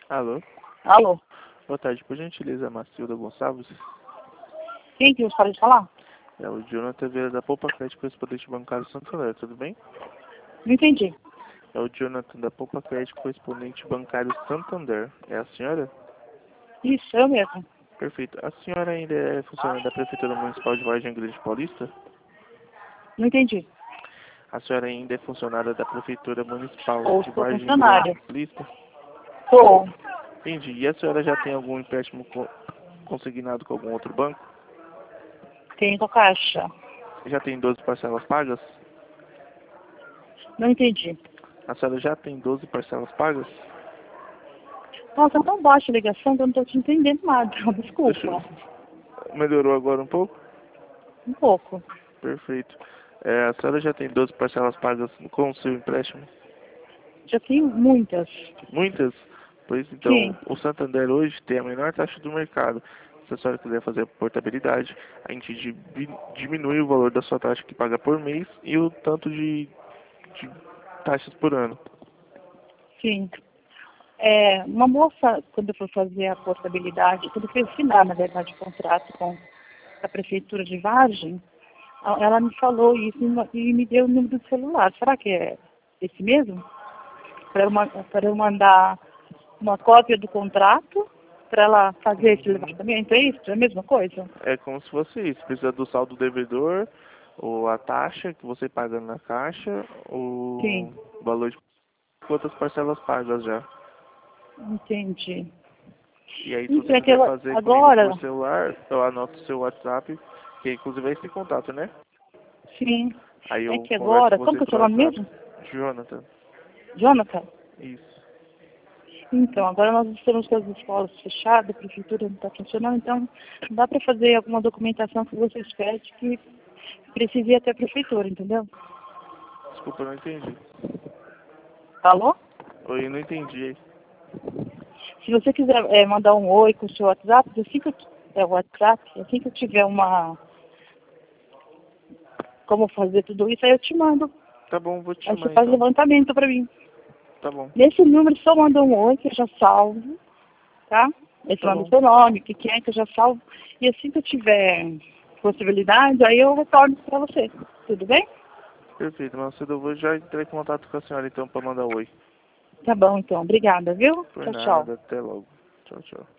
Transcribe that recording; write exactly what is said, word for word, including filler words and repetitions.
Alô? Alô? Boa tarde, por gentileza, Macilda Gonçalves. Quem que gostaria de falar? É o Jonathan Vieira da Poupa Crédito, correspondente bancário Santander, tudo bem? Não entendi. É o Jonathan da Poupa Crédito, correspondente bancário Santander. É a senhora? Isso, eu mesmo. Perfeito. A senhora ainda é funcionária da Prefeitura Municipal de Vargem Grande Paulista? Não entendi. A senhora ainda é funcionária da Prefeitura Municipal Ou de sou Vargem Grande funcionária. Paulista? Sou. Entendi. E a senhora já tem algum empréstimo co- consignado com algum outro banco? Tenho com caixa. Já tem doze parcelas pagas? Não entendi. A senhora já tem doze parcelas pagas? Nossa, é tão baixa a ligação que eu não estou te entendendo nada. Desculpa. Deixa eu... Melhorou agora um pouco? Um pouco. Perfeito. É, a senhora já tem doze parcelas pagas com o seu empréstimo? Já tenho muitas. Muitas? Pois então, Sim. o Santander hoje tem a menor taxa do mercado. Se a senhora quiser fazer a portabilidade, a gente di- diminui o valor da sua taxa que paga por mês e o tanto de, de taxas por ano. Sim. É, uma moça, quando eu fui fazer a portabilidade, quando eu fui assinar, na verdade, o contrato com a Prefeitura de Vargem, a- ela me falou isso e ma- e me deu o número do celular. Será que é esse mesmo? Para eu, ma- para eu mandar uma cópia do contrato para ela fazer esse Uhum. levantamento, é isso? É a mesma coisa? É como se fosse isso. Precisa do saldo devedor, ou a taxa que você paga na caixa, Sim, o valor de quantas parcelas pagas já. entendi. E aí, se Isso você é que quiser eu, fazer comigo por agora, celular, eu anoto o seu WhatsApp, que inclusive é esse contato, né? sim, Aí é eu que converso agora, com como você que é o por seu nome WhatsApp. mesmo? Jonathan. Jonathan? Isso. Então, agora nós estamos com as escolas fechadas, a prefeitura não está funcionando, então não dá para fazer alguma documentação que vocês pedem que precise ir até a prefeitura, entendeu? Desculpa, eu não entendi. Alô? Oi, eu não entendi. Se você quiser é, mandar um oi com o seu WhatsApp, assim que eu, é o WhatsApp, assim que eu tiver uma como fazer tudo isso, aí eu te mando. Tá bom, vou te Aí você chamar faz então. levantamento para mim. Tá bom. Nesse número só manda um oi que eu já salvo, tá? Esse Tá nome do bom. seu nome, o que, que é que eu já salvo. E assim que eu tiver possibilidade, aí eu retorno para você. Tudo bem? Perfeito, mas cedo eu vou já entrar em contato com a senhora então pra mandar oi. Tá bom então. Obrigada, viu? Por Tchau, tchau. nada, até logo. Tchau, tchau.